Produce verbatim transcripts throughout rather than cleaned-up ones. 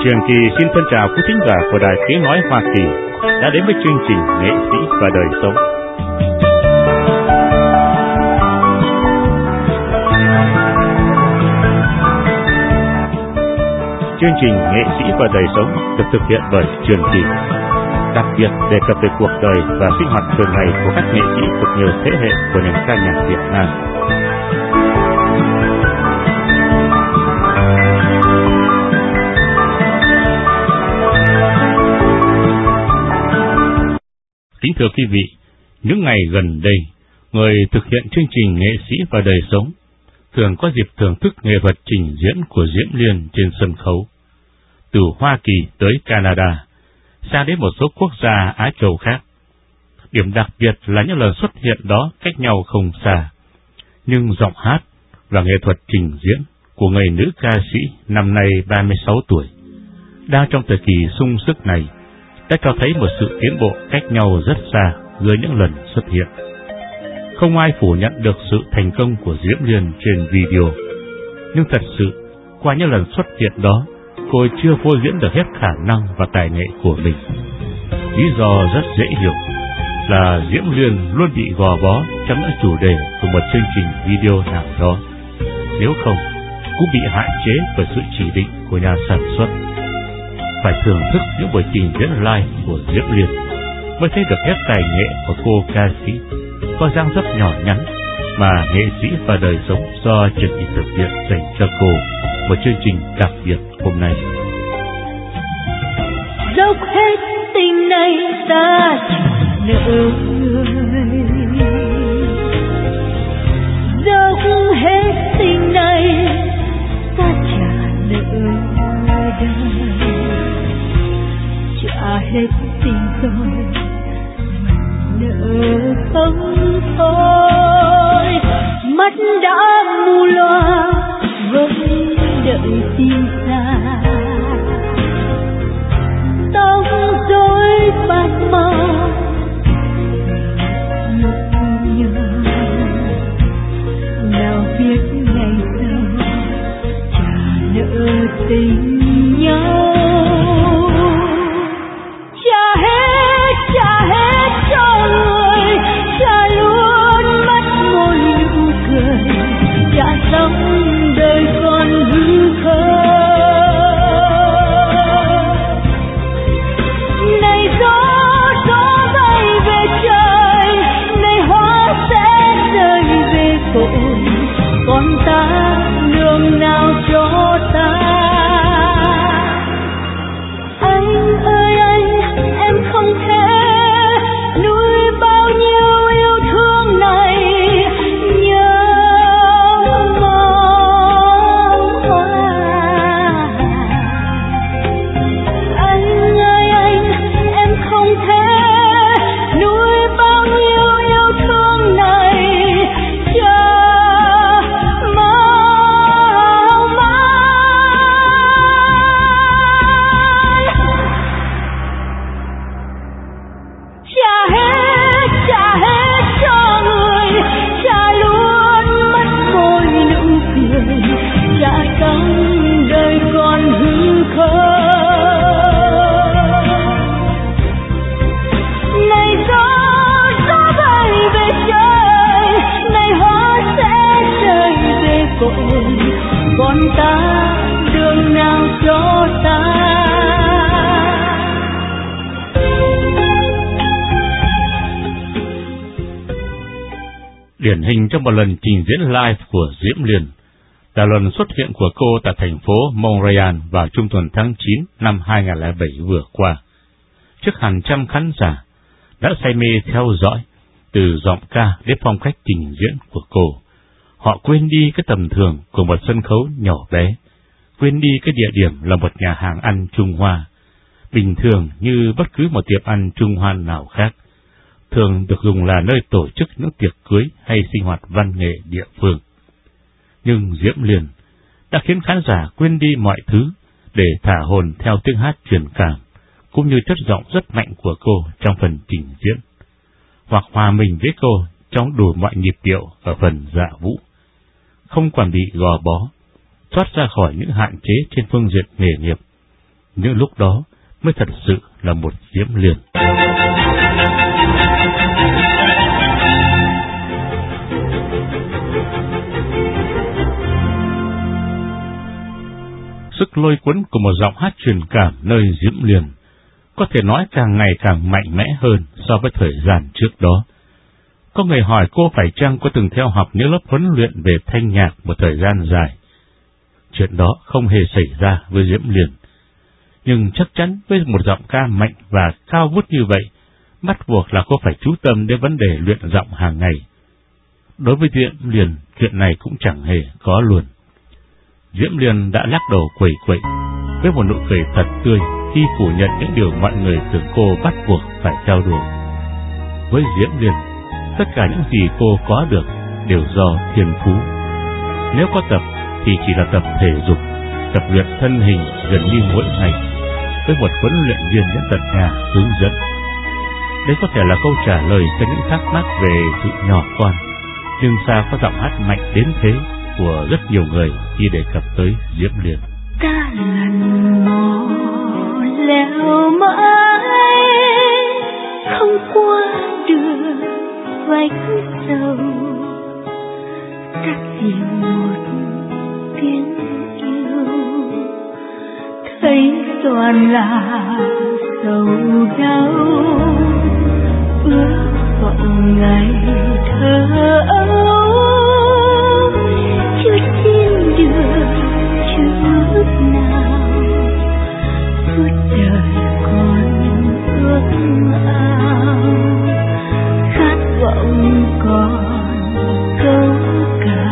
Trường Kỳ xin thân chào quý thính giả của Đài Tiếng Nói Hoa Kỳ đã đến với chương trình Nghệ sĩ và đời sống. Chương trình Nghệ sĩ và đời sống được thực hiện bởi Trường Kỳ, đặc biệt đề cập về cuộc đời và sinh hoạt thường ngày của các nghệ sĩ thuộc nhiều thế hệ của nền ca nhạc Việt Nam. Kính thưa quý vị, những ngày gần đây, người thực hiện chương trình Nghệ sĩ và đời sống thường có dịp thưởng thức nghệ thuật trình diễn của Diễm Liên trên sân khấu. Từ Hoa Kỳ tới Canada, sang đến một số quốc gia Á Châu khác. Điểm đặc biệt là những lần xuất hiện đó cách nhau không xa, nhưng giọng hát và nghệ thuật trình diễn của người nữ ca sĩ năm nay ba mươi sáu tuổi, đang trong thời kỳ sung sức này, đã cho thấy một sự tiến bộ cách nhau rất xa giữa những lần xuất hiện. Không ai phủ nhận được sự thành công của Diễm Liên trên video, nhưng thật sự, qua những lần xuất hiện đó, cô ấy chưa phô diễn được hết khả năng và tài nghệ của mình. Lý do rất dễ hiểu là Diễm Liên luôn bị gò bó trong những chủ đề của một chương trình video nào đó, nếu không cũng bị hạn chế bởi sự chỉ định của nhà sản xuất. Phải thưởng thức những buổi trình diễn live của Diễm Liên mới thấy được hết tài nghệ của cô ca sĩ có dáng dấp nhỏ nhắn mà Nghệ sĩ và đời sống do Trường Kỳ thực hiện dành cho cô một chương trình đặc biệt hôm nay. Dốc hết tình này ta chỉ nợ người, dốc hết tình này ta trả nợ đời, trả hết tình rồi nợ không thôi. Mắt đã mù loa vẫn đợi tin xa, tóc rối bạc màu nhục nhớ, nào biết ngày sau trả nợ tình nhau. Trả hết, trả hết cho người, trả luôn mất môi nụ cười, trả xong đời còn hư khờ. Này gió, gió bay về trời, này hoa sẽ rơi về cội, còn ta đường nào cho ta. Anh ơi anh, em không thể nuôi bao nhiêu yêu thương này, nhớ mong hoa. Anh ơi anh, em không thể nuôi bao nhiêu yêu thương này, chờ mong mãi. Trả hết, trả hết cho người, trả luôn mất môi nụ cười, trả xong đời còn hư khờ. Này gió, gió bay về trời, này hoa sẽ rơi về cội, còn ta đường nào cho ta. Điển hình trong một lần trình diễn live của Diễm Liên là lần xuất hiện của cô tại thành phố Montreal vào trung tuần tháng chín năm hai nghìn không trăm lẻ bảy vừa qua, trước hàng trăm khán giả đã say mê theo dõi từ giọng ca đến phong cách trình diễn của cô. Họ quên đi cái tầm thường của một sân khấu nhỏ bé, quên đi cái địa điểm là một nhà hàng ăn Trung Hoa, bình thường như bất cứ một tiệm ăn Trung Hoa nào khác, thường được dùng là nơi tổ chức những tiệc cưới hay sinh hoạt văn nghệ địa phương. Nhưng Diễm Liên đã khiến khán giả quên đi mọi thứ để thả hồn theo tiếng hát truyền cảm, cũng như chất giọng rất mạnh của cô trong phần trình diễn, hoặc hòa mình với cô trong đủ mọi nhịp điệu ở phần dạ vũ, không còn bị gò bó, thoát ra khỏi những hạn chế trên phương diện nghề nghiệp, những lúc đó mới thật sự là một Diễm Liên. Sức lôi cuốn của một giọng hát truyền cảm nơi Diễm Liên có thể nói càng ngày càng mạnh mẽ hơn so với thời gian trước đó. Có người hỏi cô phải chăng có từng theo học những lớp huấn luyện về thanh nhạc một thời gian dài. Chuyện đó không hề xảy ra với Diễm Liên. Nhưng chắc chắn với một giọng ca mạnh và cao vút như vậy, bắt buộc là cô phải chú tâm đến vấn đề luyện giọng hàng ngày. Đối với Diễm Liên, chuyện này cũng chẳng hề có luôn. Diễm Liên đã lắc đầu quẩy quậy với một nụ cười thật tươi khi phủ nhận những điều mọi người tưởng cô bắt buộc phải theo đuổi. Với Diễm Liên, tất cả những gì cô có được đều do thiên phú. Nếu có tập thì chỉ là tập thể dục, tập luyện thân hình gần như mỗi ngày, với một huấn luyện viên đến tận nhà hướng dẫn. Đây có thể là câu trả lời cho những thắc mắc về sự nhỏ con, nhưng sao có giọng hát mạnh đến thế của rất nhiều người khi đề cập tới Diễm Liên. Ta lần mò leo mãi không qua được vách sâu, ta tìm một tiếng yêu thấy toàn là sầu đau, ước vọng ngày thơ ấu chưa xin được chút nào, suốt đời còn ước ao, khát vọng còn câu ca.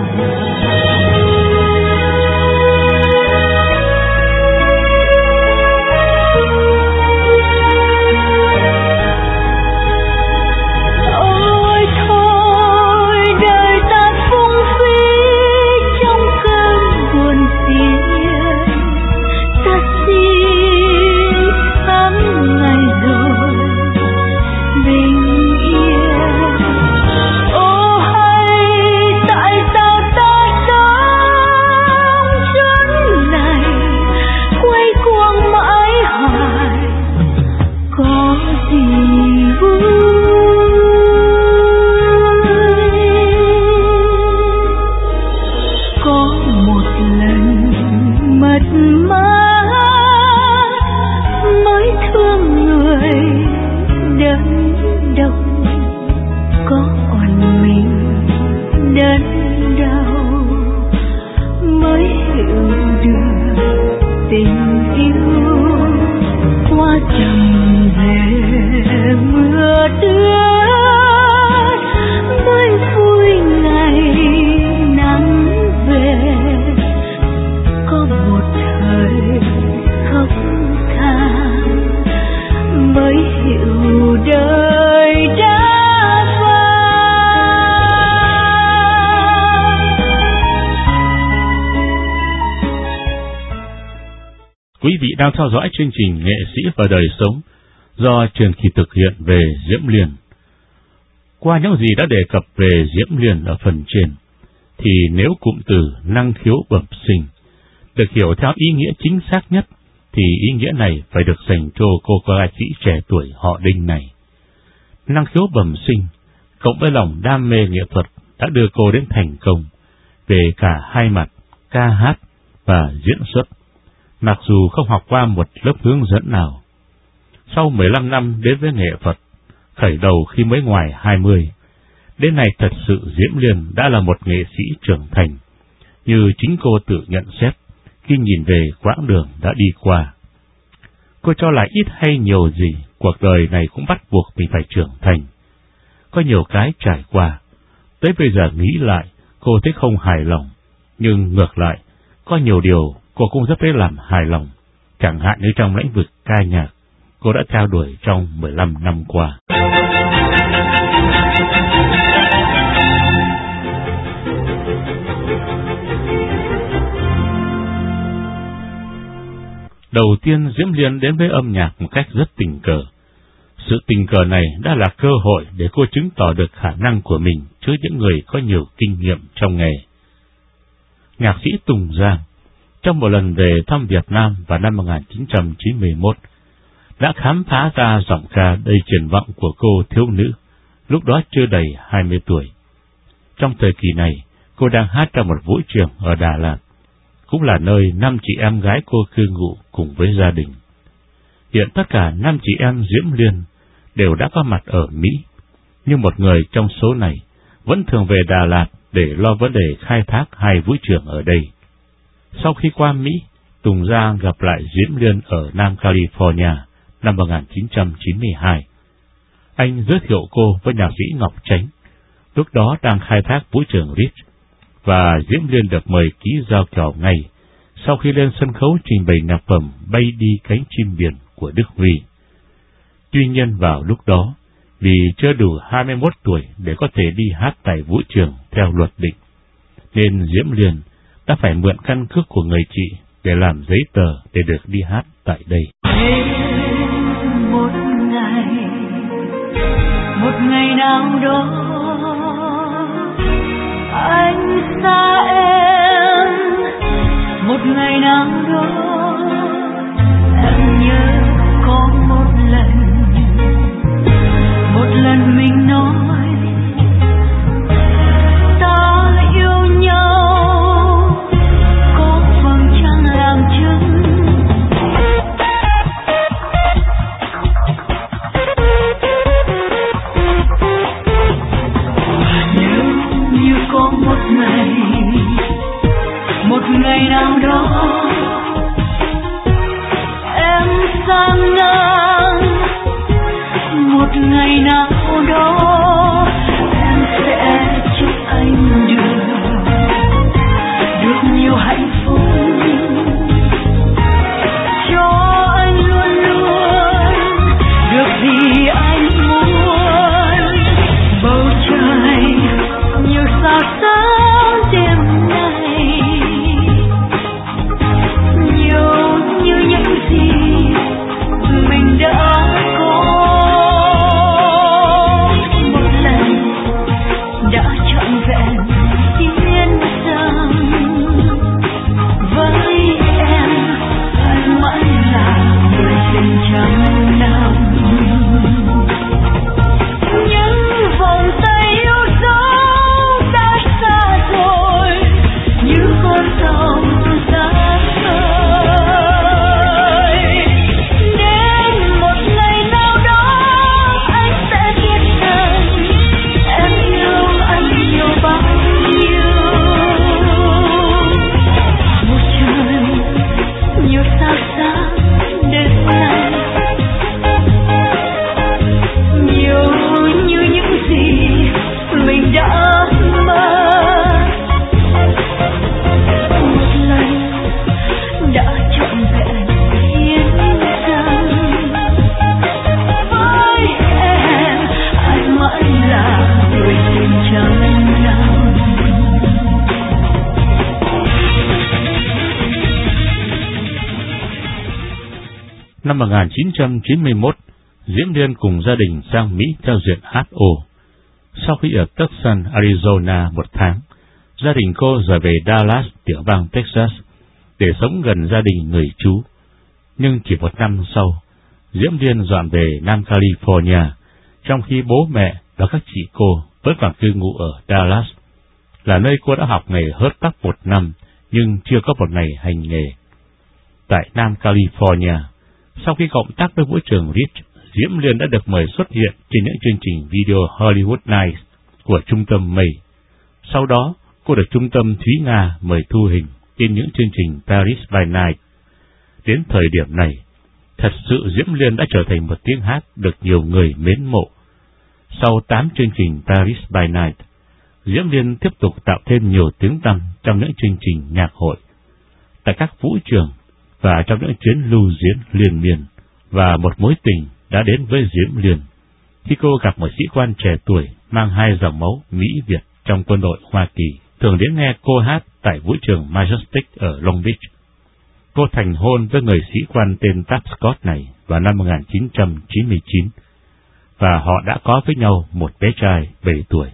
Quý vị đang theo dõi chương trình Nghệ sĩ và đời sống do Truyền Kỳ thực hiện về Diễm Liên. Qua những gì đã đề cập về Diễm Liên ở phần trên, thì nếu cụm từ năng khiếu bẩm sinh được hiểu theo ý nghĩa chính xác nhất, thì ý nghĩa này phải được dành cho cô ca sĩ trẻ tuổi họ Đinh này. Năng khiếu bẩm sinh cộng với lòng đam mê nghệ thuật đã đưa cô đến thành công về cả hai mặt ca hát và diễn xuất, mặc dù không học qua một lớp hướng dẫn nào. Sau mười lăm năm đến với nghệ thuật, khởi đầu khi mới ngoài hai mươi, đến nay thật sự Diễm Liên đã là một nghệ sĩ trưởng thành, như chính cô tự nhận xét khi nhìn về quãng đường đã đi qua. Cô cho là ít hay nhiều gì, cuộc đời này cũng bắt buộc mình phải trưởng thành. Có nhiều cái trải qua, tới bây giờ nghĩ lại, cô thấy không hài lòng, nhưng ngược lại, có nhiều điều cô cũng rất lấy làm hài lòng, chẳng hạn như trong lĩnh vực ca nhạc, cô đã theo đuổi trong mười lăm năm qua. Đầu tiên, Diễm Liên đến với âm nhạc một cách rất tình cờ. Sự tình cờ này đã là cơ hội để cô chứng tỏ được khả năng của mình trước những người có nhiều kinh nghiệm trong nghề. Nhạc sĩ Tùng Giang, trong một lần về thăm Việt Nam vào năm một nghìn chín trăm chín mươi mốt, đã khám phá ra giọng ca đầy triển vọng của cô thiếu nữ, lúc đó chưa đầy hai mươi tuổi. Trong thời kỳ này, cô đang hát trong một vũ trường ở Đà Lạt, cũng là nơi năm chị em gái cô cư ngụ cùng với gia đình. Hiện tất cả năm chị em Diễm Liên đều đã có mặt ở Mỹ, nhưng một người trong số này vẫn thường về Đà Lạt để lo vấn đề khai thác hai vũ trường ở đây. Sau khi qua Mỹ, Tùng Giang gặp lại Diễm Liên ở Nam California năm một nghìn chín trăm chín mươi hai. Anh giới thiệu cô với nhạc sĩ Ngọc Chánh, lúc đó đang khai thác vũ trường Ritz, và Diễm Liên được mời ký giao kèo ngay sau khi lên sân khấu trình bày nhạc phẩm Bay đi cánh chim biển của Đức Huy. Tuy nhiên vào lúc đó, vì chưa đủ hai mươi mốt tuổi để có thể đi hát tại vũ trường theo luật định, nên Diễm Liên đã phải mượn căn cước của người chị để làm giấy tờ để được đi hát tại đây. Một ngày, một ngày nào đó anh xa em, một ngày nào đó em nhớ có một lần, một lần mình nói ta yêu nhau, có vầng trăng làm chứng. Nếu như có một ngày, một ngày nào đó em sang ngang, một ngày nào đó em sẽ chúc anh được được nhiều hạnh phúc, cho anh luôn luôn được gì anh muốn. Bầu trời nhiều sao sáng đêm nay, nhiều như những gì mình đã có. Một lần đã trọn vẹn tiến rằng với em anh mãi là người tình trăm năm. Những vòng tay yêu dấu đã xa rồi như con sông xa khơi. Đến một ngày nào đó anh sẽ biết rằng em yêu anh nhiều bao nhiêu. Một trời nhiều sao sáng đêm nay, nhiều như những gì mình đã mơ. Một lần đã trọn vẹn hiến dâng với em, anh mãi là người tình trăm năm. Năm một nghìn chín trăm chín mươi mốt, Diễm Liên cùng gia đình sang Mỹ theo diện hát ô. Sau khi ở Tucson, Arizona một tháng, gia đình cô rời về Dallas, tiểu bang Texas, để sống gần gia đình người chú. Nhưng chỉ một năm sau, Diễm Liên dọn về Nam California, trong khi bố mẹ và các chị cô vẫn còn cư ngụ ở Dallas, là nơi cô đã học nghề hớt tóc một năm nhưng chưa có một ngày hành nghề. Tại Nam California, sau khi cộng tác với vũ trường Ritz, Diễm Liên đã được mời xuất hiện trên những chương trình video Hollywood Nights của trung tâm May. Sau đó, cô được trung tâm Thúy Nga mời thu hình trên những chương trình Paris by Night. Đến thời điểm này, thật sự Diễm Liên đã trở thành một tiếng hát được nhiều người mến mộ. Sau tám chương trình Paris by Night, Diễm Liên tiếp tục tạo thêm nhiều tiếng tăm trong những chương trình nhạc hội, tại các vũ trường và trong những chuyến lưu diễn liên miên. Và một mối tình đã đến với Diễm Liên khi cô gặp một sĩ quan trẻ tuổi mang hai dòng máu Mỹ Việt trong quân đội Hoa Kỳ, thường đến nghe cô hát tại vũ trường Majestic ở Long Beach. Cô thành hôn với người sĩ quan tên Tapscott này vào năm một nghìn chín trăm chín mươi chín, và họ đã có với nhau một bé trai bảy tuổi.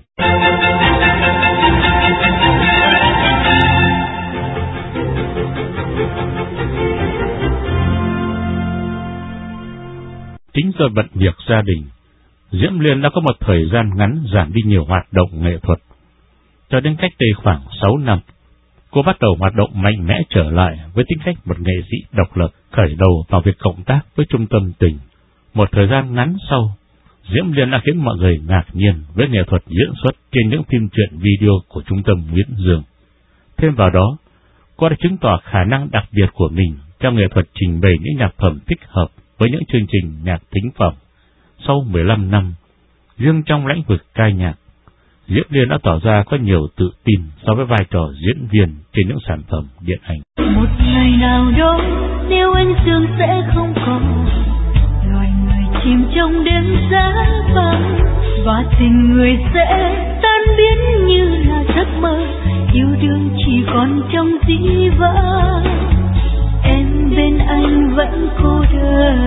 do bận việc gia đình, Diễm Liên đã có một thời gian ngắn giảm đi nhiều hoạt động nghệ thuật. Cho đến cách đây khoảng sáu năm, cô bắt đầu hoạt động mạnh mẽ trở lại với tính cách một nghệ sĩ độc lập, khởi đầu vào việc cộng tác với Trung tâm Tình. Một thời gian ngắn sau, Diễm Liên đã khiến mọi người ngạc nhiên với nghệ thuật diễn xuất trên những phim truyện video của Trung tâm Nguyễn Dương. Thêm vào đó, cô đã chứng tỏ khả năng đặc biệt của mình trong nghệ thuật trình bày những nhạc phẩm thích hợp với những chương trình nhạc thính phòng. Sau mười lăm năm, riêng trong lĩnh vực ca nhạc, Diễm Liên đã tỏ ra có nhiều tự tin so với vai trò diễn viên trên những sản phẩm điện ảnh. Một ngày nào đó, nếu anh Dương sẽ không còn, loài người chìm trong đêm giá vắng, và tình người sẽ tan biến như là giấc mơ, yêu đương chỉ còn trong dĩ vãng. Em bên anh vẫn cô đơn,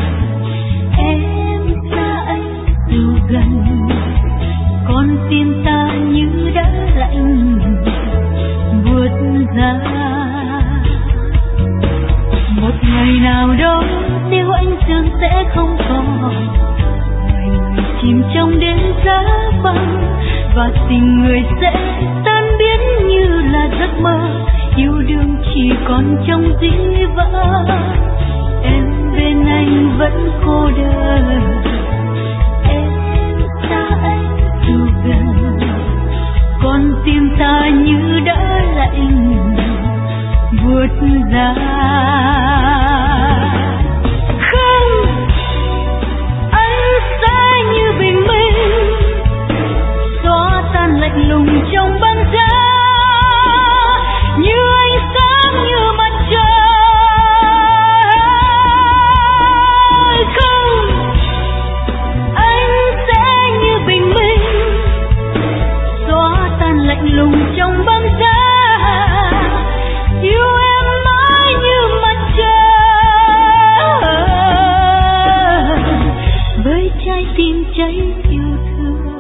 em xa anh dù gần, con tim ta như đã lạnh buốt giá. Một ngày nào đó, nếu anh Dương sẽ không còn, loài người chìm trong đêm giá vắng, và tình người sẽ tan biến như là giấc mơ, yêu đương chỉ còn trong dĩ vãng. Em bên anh vẫn cô đơn, em xa anh dù gần, con tim ta như đã lạnh buốt giá. Không, anh sẽ như bình minh, xóa tan lạnh lùng trong băng giá, như ánh sáng như mặt trời. Không, anh sẽ như bình minh, xóa tan lạnh lùng trong băng giá, yêu em mãi như mặt trời, với trái tim cháy yêu thương.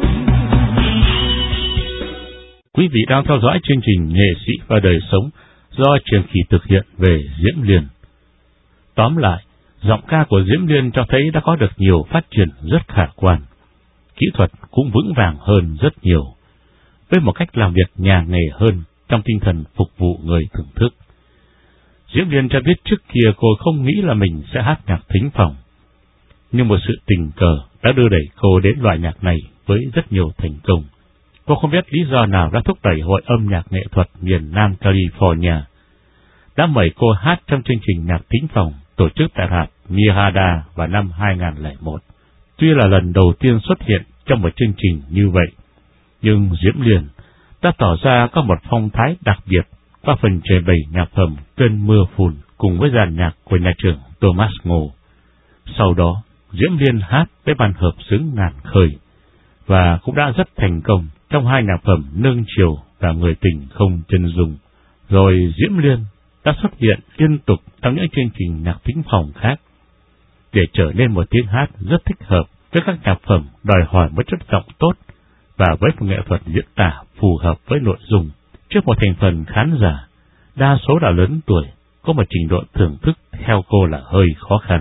Quý vị đang theo dõi chương trình Nghệ sĩ và đời sống do Trường Kỳ thực hiện về Diễm Liên. Tóm lại, giọng ca của Diễm Liên cho thấy đã có được nhiều phát triển rất khả quan. Kỹ thuật cũng vững vàng hơn rất nhiều, với một cách làm việc nhà nghề hơn trong tinh thần phục vụ người thưởng thức. Diễm Liên cho biết trước kia cô không nghĩ là mình sẽ hát nhạc thính phòng, nhưng một sự tình cờ đã đưa đẩy cô đến loại nhạc này với rất nhiều thành công. Cô không biết lý do nào đã thúc đẩy Hội âm nhạc nghệ thuật miền Nam California đã mời cô hát trong chương trình nhạc thính phòng tổ chức tại hạt Mihada vào năm hai nghìn không trăm lẻ một. Tuy là lần đầu tiên xuất hiện trong một chương trình như vậy, nhưng Diễm Liên đã tỏ ra có một phong thái đặc biệt qua phần trình bày nhạc phẩm Cơn mưa phùn cùng với dàn nhạc của nhà trưởng Thomas Ngô. Sau đó, Diễm Liên hát với ban hợp xướng Ngàn Khơi và cũng đã rất thành công trong hai nhạc phẩm Nương Chiều và Người Tình Không Chân Dung. Rồi Diễm Liên đã xuất hiện liên tục trong những chương trình nhạc thính phòng khác để trở nên một tiếng hát rất thích hợp với các nhạc phẩm đòi hỏi một chất giọng tốt và với một nghệ thuật diễn tả phù hợp với nội dung trước một thành phần khán giả đa số đã lớn tuổi, có một trình độ thưởng thức theo cô là hơi khó khăn.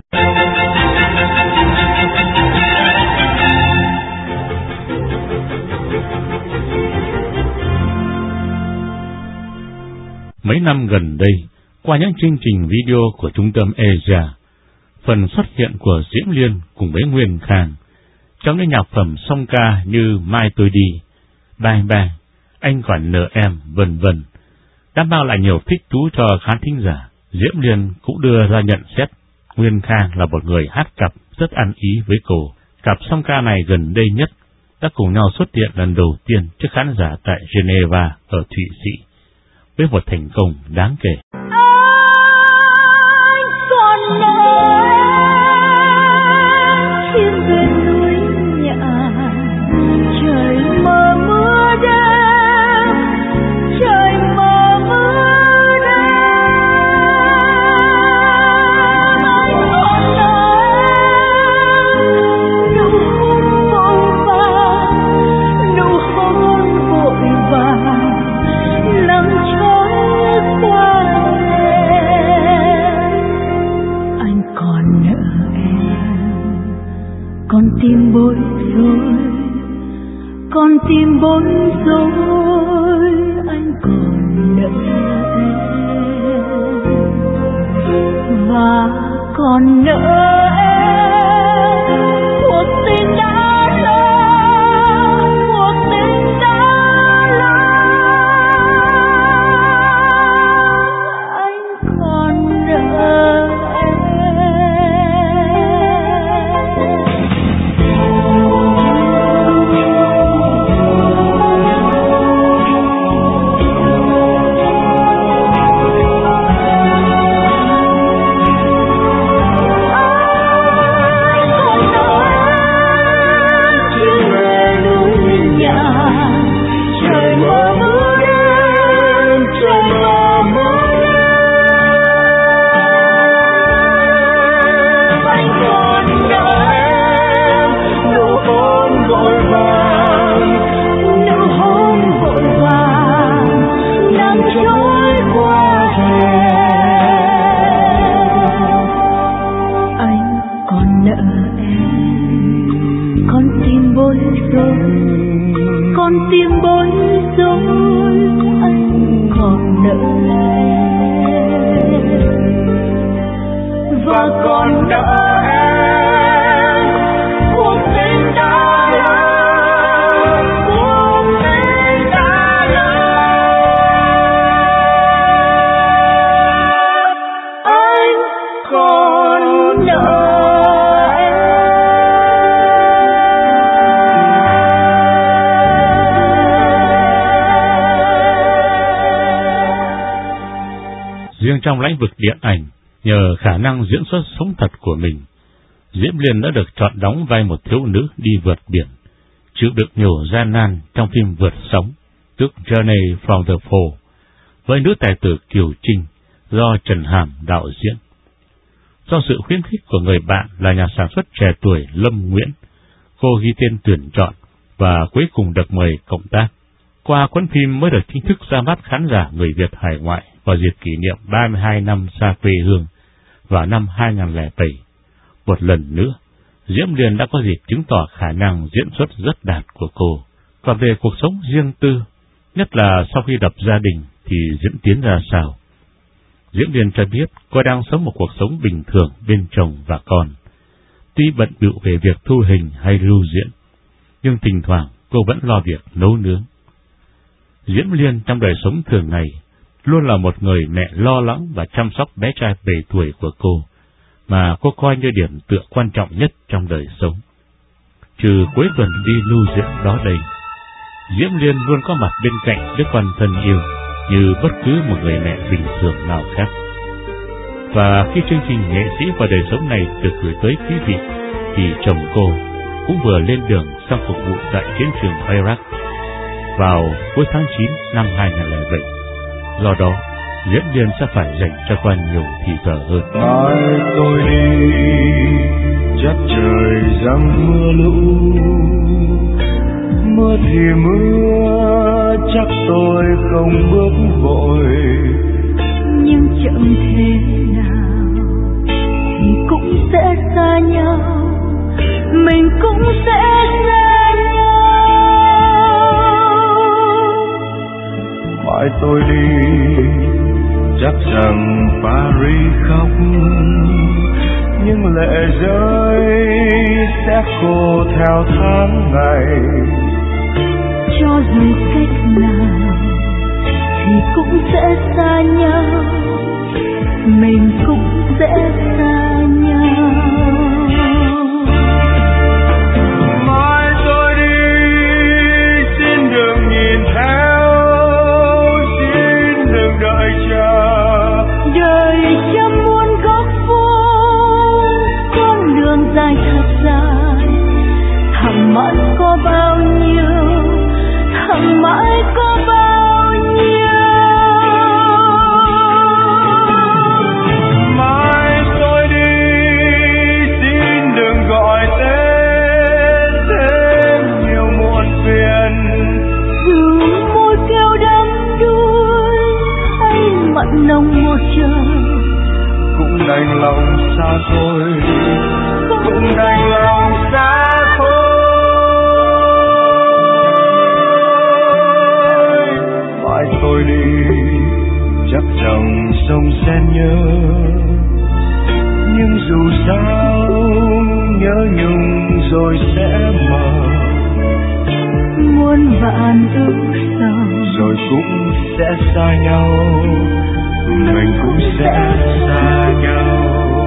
Mấy năm gần đây, qua những chương trình video của trung tâm Asia, phần xuất hiện của Diễm Liên cùng với Nguyên Khang trong những nhạc phẩm song ca như Mai Tôi Đi, Bang Bang, Anh Còn Nợ Em, vân vân đã mang lại nhiều thích thú cho khán thính giả. Diễm Liên cũng đưa ra nhận xét Nguyên Khang là một người hát cặp rất ăn ý với cô. Cặp song ca này gần đây nhất đã cùng nhau xuất hiện lần đầu tiên trước khán giả tại Geneva ở Thụy Sĩ với một thành công đáng kể. Anh còn nợ em, chim về núi nhà, trời mờ mưa đêm, trời mờ mưa đêm. Anh còn nợ em, nụ hôn vội vàng, nụ hôn vội vàng, năm trôi qua em. Anh tim bối rối, anh còn nợ em và còn nợ em cuộc tình đã lỡ, cuộc tình đã lỡ, anh còn nợ em. Con tim bối rối, anh còn nợ em và còn nợ em cuộc tình đã lỡ, cuộc tình đã lỡ, anh còn nợ. Riêng trong lĩnh vực điện ảnh, nhờ khả năng diễn xuất sống thật của mình, Diễm Liên đã được chọn đóng vai một thiếu nữ đi vượt biển, chịu đựng nhiều gian nan trong phim Vượt Sóng, tức Journey from the Pole, với nữ tài tử Kiều Trinh do Trần Hàm đạo diễn. Do sự khuyến khích của người bạn là nhà sản xuất trẻ tuổi Lâm Nguyễn, cô ghi tên tuyển chọn và cuối cùng được mời cộng tác. Qua cuốn phim mới được chính thức ra mắt khán giả người Việt hải ngoại vào dịp kỷ niệm ba mươi hai năm xa quê hương vào năm hai không không bảy. Một lần nữa, Diễm Liên đã có dịp chứng tỏ khả năng diễn xuất rất đạt của cô. Còn về cuộc sống riêng tư, nhất là sau khi lập gia đình thì diễn tiến ra sao? Diễm Liên cho biết cô đang sống một cuộc sống bình thường bên chồng và con. Tuy bận bịu về việc thu hình hay lưu diễn, nhưng thỉnh thoảng cô vẫn lo việc nấu nướng. Diễm Liên trong đời sống thường ngày luôn là một người mẹ lo lắng và chăm sóc bé trai bảy tuổi của cô, mà cô coi như điểm tựa quan trọng nhất trong đời sống. Trừ cuối tuần đi lưu diễn đó đây, Diễm Liên luôn có mặt bên cạnh đứa con thân yêu như bất cứ một người mẹ bình thường nào khác. Và khi chương trình Nghệ sĩ và đời sống này được gửi tới quý vị, thì chồng cô cũng vừa lên đường sang phục vụ tại chiến trường Iraq vào cuối tháng chín năm hai không không bảy. Do đó, Diễm Liên sẽ phải dành cho con nhiều thì giờ hơn. Mai tôi đi, chắc trời giăng mưa lũ, mưa thì mưa, chắc tôi không bước vội. Nhưng chậm thế nào thì cũng sẽ xa nhau, mình cũng sẽ xa nhau. Mai tôi đi, chắc rằng Paris khóc, nhưng lệ rơi sẽ khô theo tháng ngày. Cho dù cách nào thì cũng sẽ xa nhau, mình cũng sẽ xa nhau. Mai tôi đi, xin đừng nhìn theo, xin đừng đợi chờ. Đời trăm muôn góc vuông, con đường dài thật dài, thầm mãi có bao nhiêu, thầm mãi có bao nhiêu. Mai tôi đi, xin đừng gọi tên thêm nhiều muộn phiền. Dù môi kêu đắm đuối hay mặn nồng một trời, Cũng đành lòng xa thôi, cũng đành lòng xa thôi. sông xen nhớ, nhưng dù sao nhớ nhung rồi sẽ mờ, muôn vạn ước sầu rồi cũng sẽ xa nhau, mình cũng sẽ xa nhau.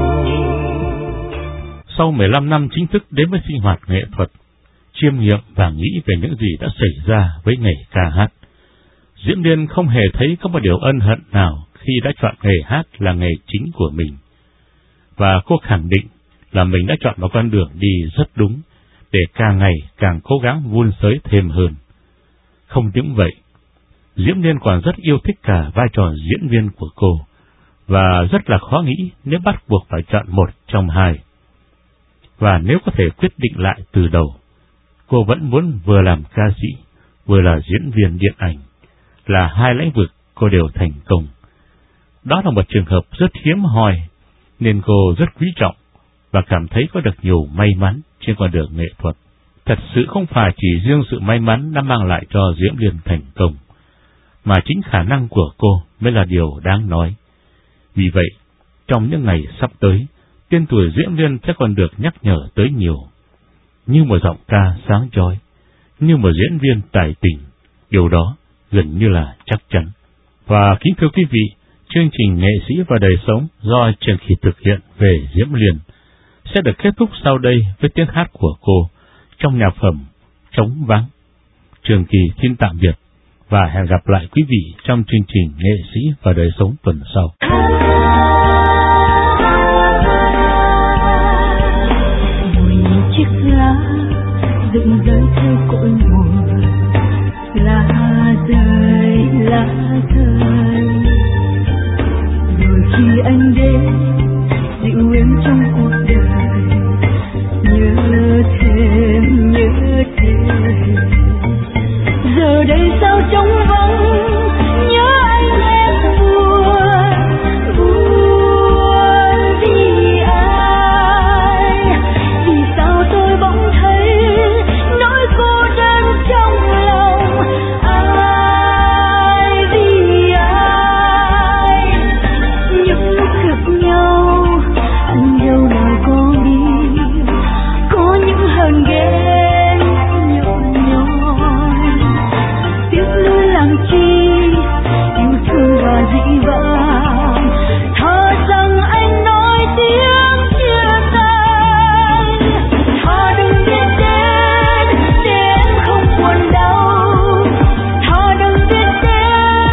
Sau mười lăm năm chính thức đến với sinh hoạt nghệ thuật, chiêm nghiệm và nghĩ về những gì đã xảy ra với nghề ca hát, Diễm Liên không hề thấy có một điều ân hận nào khi đã chọn nghề hát là nghề chính của mình. Và cô khẳng định là mình đã chọn một con đường đi rất đúng, để càng ngày càng cố gắng vun sới thêm hơn. Không những vậy, Diễm Liên còn rất yêu thích cả vai trò diễn viên của cô, và rất là khó nghĩ nếu bắt buộc phải chọn một trong hai. Và nếu có thể quyết định lại từ đầu, cô vẫn muốn vừa làm ca sĩ, vừa là diễn viên điện ảnh, là hai lĩnh vực cô đều thành công. Đó là một trường hợp rất hiếm hoi, nên cô rất quý trọng và cảm thấy có được nhiều may mắn trên con đường nghệ thuật. Thật sự không phải chỉ riêng sự may mắn đã mang lại cho Diễm Liên thành công, mà chính khả năng của cô mới là điều đáng nói. Vì vậy, trong những ngày sắp tới, tên tuổi Diễm Liên sẽ còn được nhắc nhở tới nhiều. Như một giọng ca sáng chói, như một diễn viên tài tình, điều đó gần như là chắc chắn. Và kính thưa quý vị, chương trình Nghệ sĩ và đời sống do Trường Kỳ thực hiện về Diễm Liên sẽ được kết thúc sau đây với tiếng hát của cô trong nhạc phẩm Trống Vắng. Trường Kỳ xin tạm biệt và hẹn gặp lại quý vị trong chương trình Nghệ sĩ và đời sống tuần sau. Chiếc lá dựng rơi theo cội nguồn, lá rơi lá rơi, rồi khi anh đến dịu êm trong cuộc đời, nhớ thêm nhớ thêm, giờ đây sao trống vắng, nhớ anh em buồn buồn vì ai, vì sao tôi bỗng thấy nỗi cô đơn trong lòng, ai vì ai, những lúc gặp nhau anh đâu nào có biết, có những hờn ghen nhộn nhòi, tiếc nuối làm chi, yêu thương và dĩ vãng, thà rằng anh nói tiếng chia tay, thà đừng biết đến để em không buồn đau, thà đừng biết đến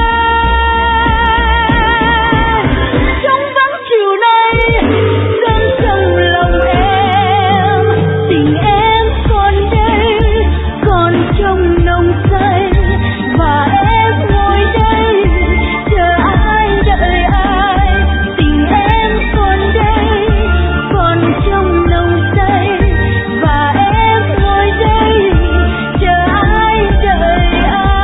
trống vắng chiều nay dâng trong lòng em, tình em còn đây còn trong nồng say, và em ngồi đây chờ ai đợi ai, tình em còn đây còn trong nồng say, và em ngồi đây chờ ai đợi ai.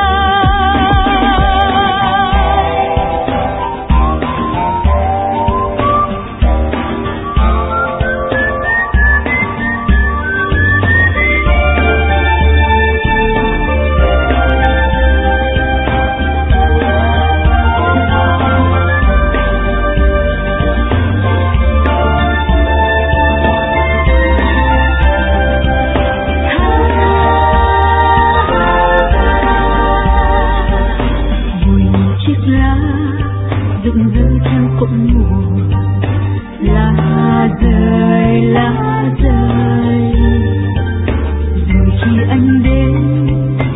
Vùi chiếc lá dựng rơi theo cội nguồn, lá rơi lá rơi, rồi khi anh đến